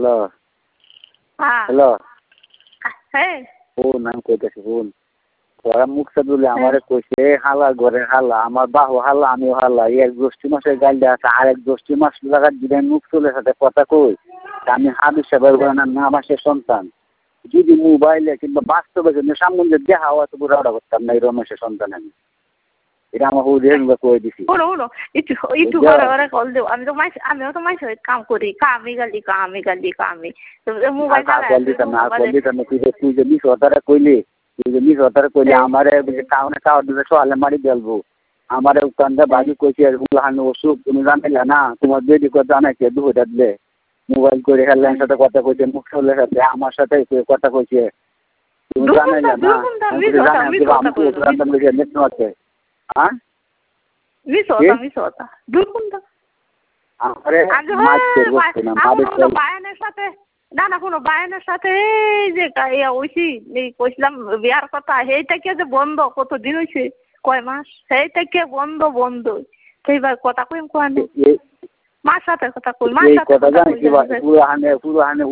hello হ্যাঁ hello হ্যাঁ phone আমি কইতেছি ফোন তোরা মুখটা দিলে হ্যাঁ আমারে কইছে হালা ঘরে হালা আমার বাহু হালা আমিও হালা এক গোষ্ঠী মাসের গাল দেওয়া আছে আর এক গোষ্ঠী মাস লাগা দিলে মুখ চলে সাথে কথা কই আমি হাবিজ সাহেবের না মাসের সন্তান যদি মোবাইলে কিংবা বাস্তবে যদি সামনে দেখা হওয়া তো পুরোটা করতাম না এই রমেশের সন্তান আমি এটা আমার হুজুর কই দিছি শুনো শুনো একটু একটু ঘরে ঘরে কল দেবো আমিও তো মাইস কাম করি কামি কামি তো মোবাইল কল দিতাম না তুই যে মিস হতারে কইলি আমারে কাউনে কাউর দিলে সোয়ালে মারি দেলবো আমারে উকান্দা বাজি কইছে হুলাহানো অসুখ তুমি জানাইলা না তোমার বেদি কথা জানাইছে দুটা দিলে মোবাইল করে হেডলাইন সাথে কথা কইছে মুখ চলে সাথে আমার সাথে কথা কইছে তুমি জানাইলা না হ্যাঁ বায়ানের সাথে না না কোনো বায়ানের সাথে এই যে ওইছি কইছিলাম বিয়ার কথা সেইটা কে যে বন্ধ কতদিন হয়েছে কয় মাস সেইটা কে বন্ধ সেইবার কথা কইম কোয়ানে মার সাথে কথা কই মার সাথে কথা কই